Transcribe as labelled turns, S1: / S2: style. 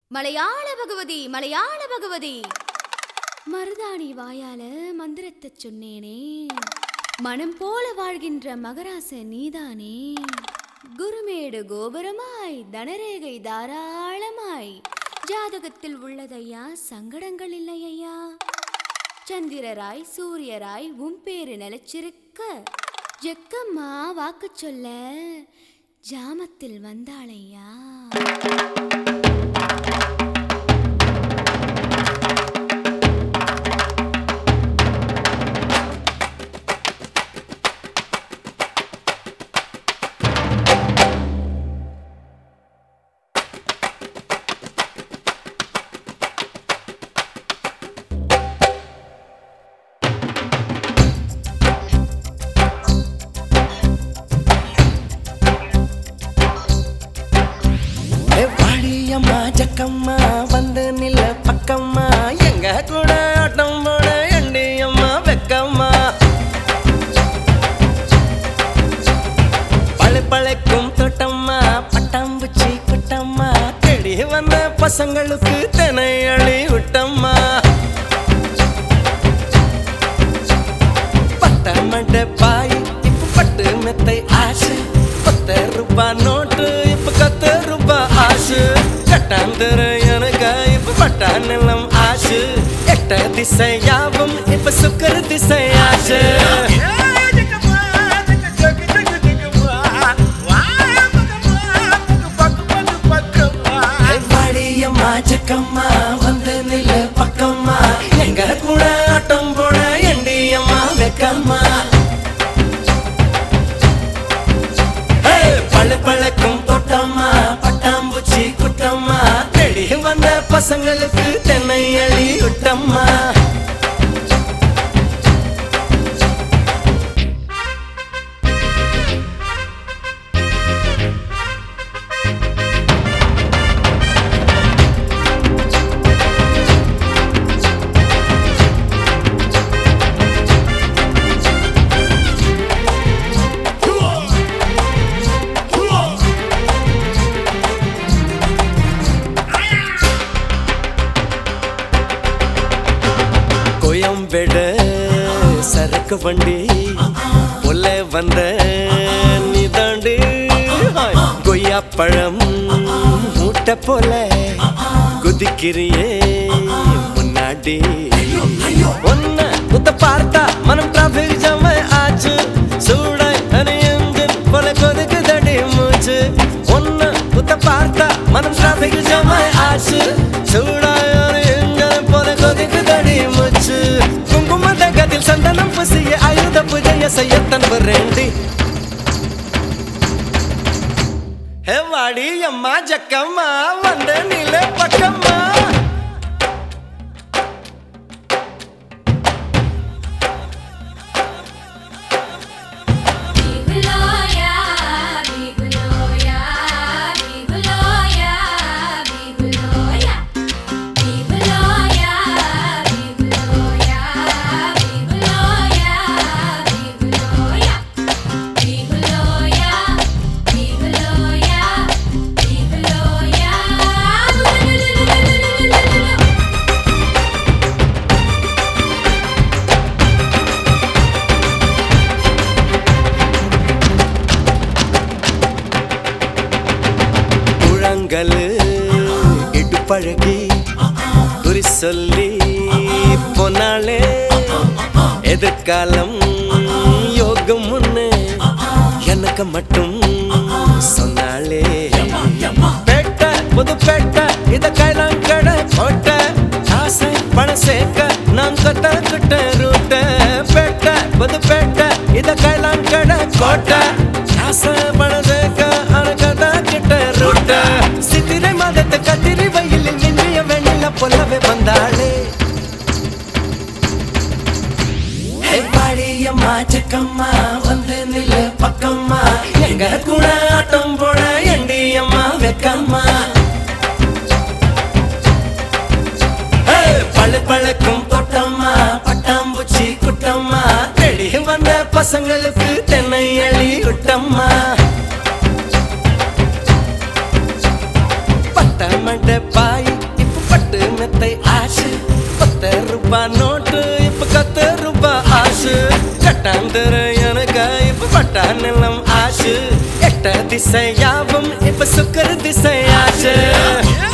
S1: மலையாள பகவதி மலையாள பகவதி மருதாணி வாயால மந்திரத்தை சொன்னேனே, மனம் போல வாழ்கின்ற மகராச நீதானே. குருமேடு கோபுரமாய் தனரேகை தாராளமாய் ஜாதகத்தில் உள்ளதையா, சங்கடங்கள் இல்லையா. சந்திரராய் சூரியராய் உன் பேரு நிலைச்சிருக்க, ஜக்கம்மா வாக்கு சொல்ல ஜாமத்தில் வந்தாளையா.
S2: ஜக்கம்மா வந்து நில பக்கம்மா, எங்க கூட ஆட்டம் போட எண்டியம்மா வெக்கம்மா. பழைக்கும் தோட்டம்மா பட்டாம்பூச்சி கொட்டம்மா, தேடி வந்த பசங்களுக்கு தினை அழி விட்டம்மா. பட்ட மண்ட பாய் இப்ப பட்டு மெத்தை ஆசை, 10 ரூபாய் நோட்டு இப்ப 10 ரூபாய் ஆசு. கட்டாந்தர எனக்கு இப்ப பட்டா நிலம் ஆசு, எட்ட திசையாவும் இப்ப சுக்கர திசை ஆசு. வாடியம்மா ஜக்கம்மா வந்து நில பக்கம்மா, எங்க கூட ஆட்டம் போட எண்டியம்மா வெக்கம்மா. பழக்கும் தோட்டம்மா பட்டாம்பூச்சி குட்டம்மா, தேடி வந்த பசங்களுக்கு தென்னை அழி விட்டம்மா. கோயம்பேடு சரக்கு வண்டி பொல்ல வந்த நீதாண்டி, கொய்யா பழம் மூட்டை போல குதிக்கிறியே முன்னாடி. ஒன்ன உத்த பார்த்தா மனம் டிராபிக் ஜாம் ஆச்சு, சூடாய் அணியஞ்சன் போல கொதிக்குதடி மூச்சு. ஒன்ன உத்த பார்த்தா மனம் டிராபிக் ஜாம் ஆச்சு, சூடாய் அணியஞ்சன் போல கொதிக்குதடி மூச்சு. குங்கும தகத்தில் சந்தனம் பூசிய ஆயுத பூஜைய செய்யத்தன் வரேண்டி. வாடி அம்மா ஜக்கம்மா வந்த நில பக்கம்மா. இடுப்பழகி குறி சொல்லி போனாலே, எதிர்காலம் யோகம் முன்னு எனக்கு மட்டும் சொன்னாலே. பேட்ட புது பேட்ட இத கைலாங்கட கோட்ட, ஆசை பணம் சேர்க்க நான் கட்ட ரூட்ட. பேட்ட புது பேட்ட இத கைலாங்கட கோட்ட, ஆசை பணம் சேர்க்க அனகதா கிட்ட ரூட்ட. சித்திரை மாதத்தை கத்திரி வயலில் நின்றிய வெண்ணில பொல்லவே வந்தாளே. பாடியம்மா ஜக்கம்மா வந்து நில பக்கம்மா, எங்க கூட ஆட்டம் போட எண்டியம்மா வெக்கம்மா. பழக்கும் தோட்டம்மா பட்டாம்பூச்சி குட்டம்மா, தேடி வந்த பசங்களுக்கு தென்னை அழி விட்டம்மா. பட்ட மண்ட பாய் ரூபாய் நோட்டு இப்ப 10 ரூபாய் ஆசு கட்டாந்தர எனக்கு இப்ப பட்டா நிலம் ஆசு எட்ட திசையாவும் இப்ப சுக்கர திசை ஆசு